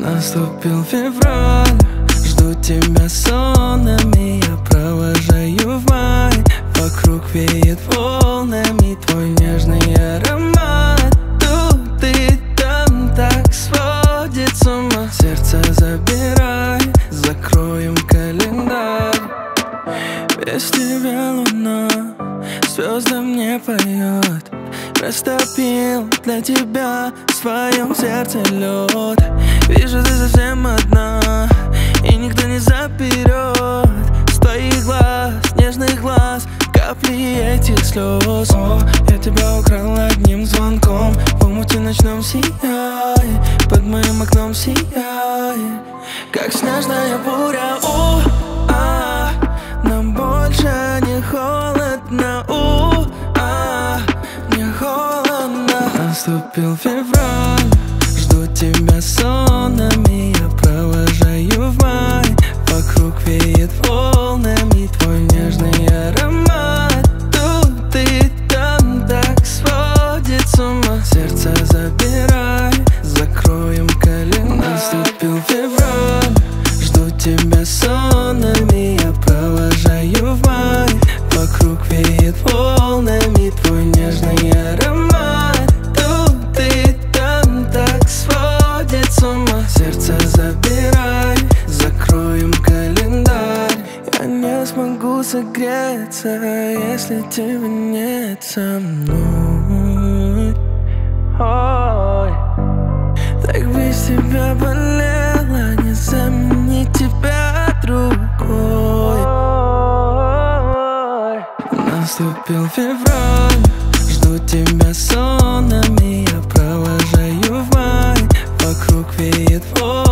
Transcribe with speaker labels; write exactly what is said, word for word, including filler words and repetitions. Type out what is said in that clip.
Speaker 1: Наступил февраль, жду тебя сонами, я провожаю в май. Вокруг веет волнами твой нежный аромат. Тут и там так сводит с ума. Сердце забирай, закроем календарь. Без тебя луна звездам не поет. Растопил для тебя в своем сердце лед. Вижу, ты совсем одна, и никто не заберет с твоих глаз, нежных глаз, капли этих слез. О, я тебя украл одним звонком, в омуте ночном сияй, под моим окном сияй, как снежная буря. У, а, нам больше не холодно. У, а, не холодно. Наступил февраль, жду тебя сонами, я провожаю в май. Вокруг веет волнами твой нежный аромат. Тут и там так сводит с ума. Сердце забирай, закроем календарь. Наступил февраль, жду тебя сонами, я провожаю в май. Вокруг веет волнами твой нежный аромат. Тут и там так сводит с ума. Сердце забирай, закроем календарь. Я не смогу согреться, если тебя нет со мной. Ой, так без тебя болело, не заменить тебя другой. Наступил февраль, жду тебя сонами, я провожаю в май. Вокруг веет волнами